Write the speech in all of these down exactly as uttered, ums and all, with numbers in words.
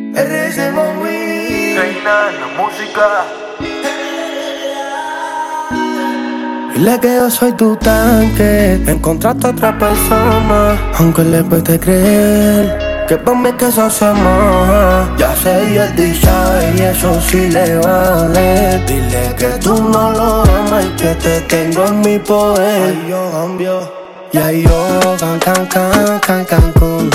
R S Mami, Reina en la música. dile que yo soy tu tanque. Encontraste a otra persona, aunque le cueste creer que por mí que eso se moja. Ya sé y él dice y eso sí le vale. Dile que tú no lo amas y que te tengo en mi poder. Ay, yo cambio. Y ahí yo can can can can can con.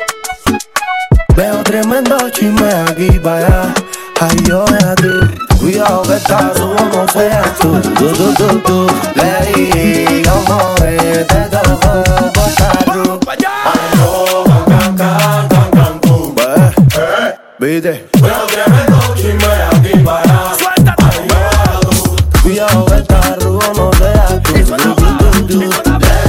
Veo tremendo chisme aquí para allá. Ay, yo a tú, cuidado que estás tú, no seas tú. Tú, tú, tú, tú, le di, como ve, te toco por carro. Ay, yo can can can can con. Viste, veo tremendo chisme aquí para allá. Suéltate. Ay, yo a tú, cuidado que estás tú, no seas tú. Tú, tú, tú, tú.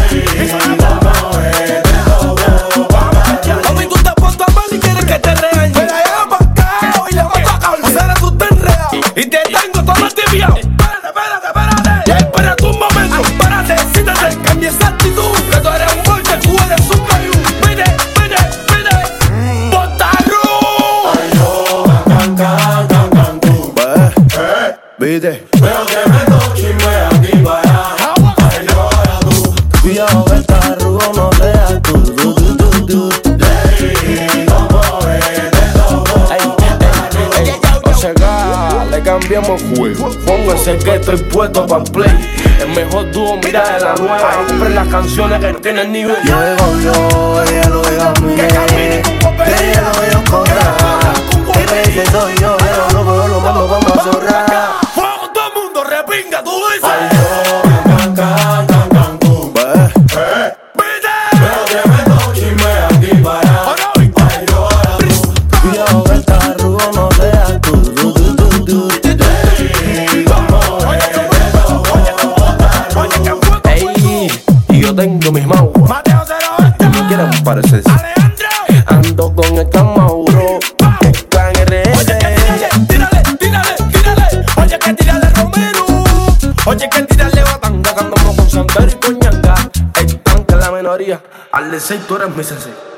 Y te tengo todo tibiao. Espérate, espérate, espérate. Ya espérate un momento. Espérate, siéntate, cambia esa actitud. Que tú eres un golpe, tú eres un cayú. Vete, vete, vete. Botarru. ay, yo, can, can, can, can, tú. Eh, Viste, veo tremendo chisme aquí para allá. Ay, yo, a tú, cuidado que estás tú, no seas tú. Tú, tú, tú, tú. lady, como ve, te toco. O sea, le cambiamos juego. Pónganse que estoy puesto para play. El mejor dúo, mira de la nueva. Compren las canciones que no tienen nivel. Yo digo yo, ella lo diga a mí. Ella lo digo cobrar. El rey que soy yo, pero no puedo lo mando vamos a zorrar. Fuego, todo el mundo, repinga, tú dices. Ay, yo, can, can, can, can, tú. Eh, veo tremendo chisme aquí para allá. Ay, yo, a tú, Cuidado que estás tú, no seas tú. Tú, tú, tú, tú. lady, como ve, te toco. Ey, y yo tengo mis mauas. Mateo cero ocho. No quieren parecerse. Alejandro. Ando con el Camauro. Buscan R Oye, que S. tírale, tírale, tírale, tírale. Oye, que tírale Romero. Oye, que tírale Batanga. Andamos con Santero y con Ñanga. El tanque la minoría. Al de seis tú eres mi sensei.